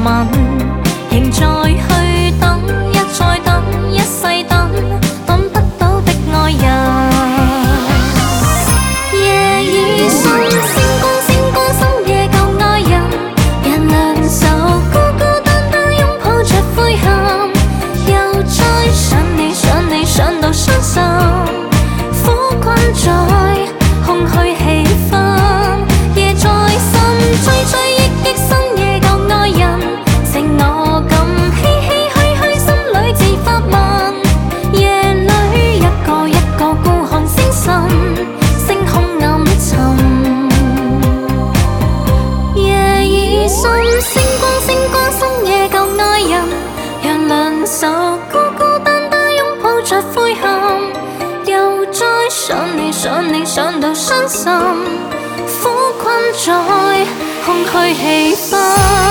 吻，仍在去等，一再等，一世等，等不到的愛人。夜已深，星光星光，深夜舊愛人，人兩手孤孤單單擁抱着灰暗，又再想你想你想到傷心，苦困在空虛氣氛，夜再深，追追憶憶深夜舊愛人，剩我咁唏唏噓噓，心裏自發問，夜裏一個一個孤看星辰，星空暗沉。夜已深，星光星光，深夜舊愛人，讓兩手孤孤單單擁抱着灰暗，又再想你想你想到傷心，苦困在空虛氣氛。